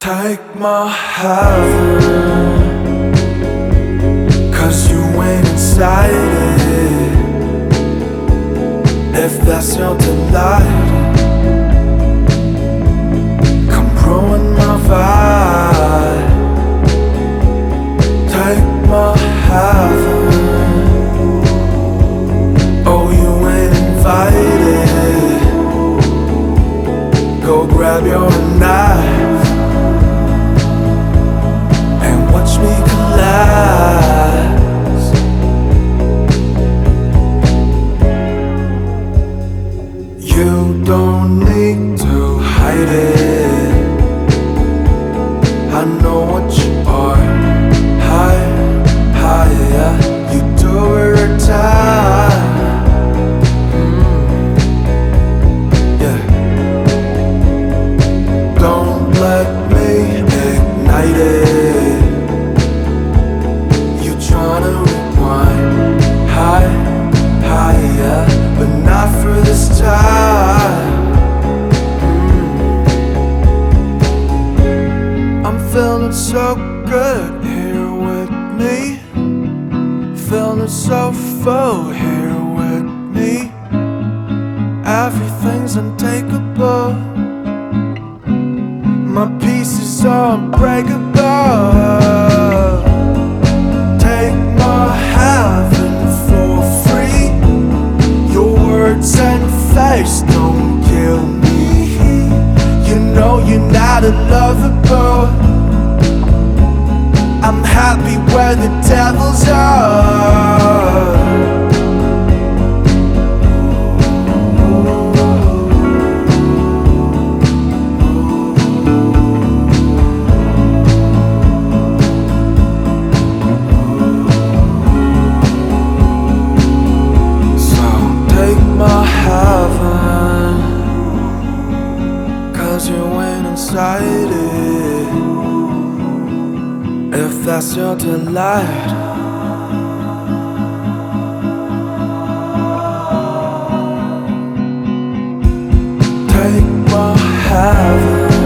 Take my heaven, 'cause you ain't inside it. If that's your delight, come ruin my vibe. Take my heaven, oh you ain't invited. Go grab your knife and watch me collapse. You don't need to hide it. I know what you are. Higher, you do it every time. Yeah. Don't let me ignite it. You tryna rewind, higher, but not for this time. I'm feeling so good here with me, feeling so full here with me. Everything's untakeable, my pieces are unbreakable. Take my heaven for free. Your words and face don't kill me. You know you're not unlovable. I'm happy where the devils are. So take my heaven, 'cause you ain't inside it. If that's your delight, take my heaven.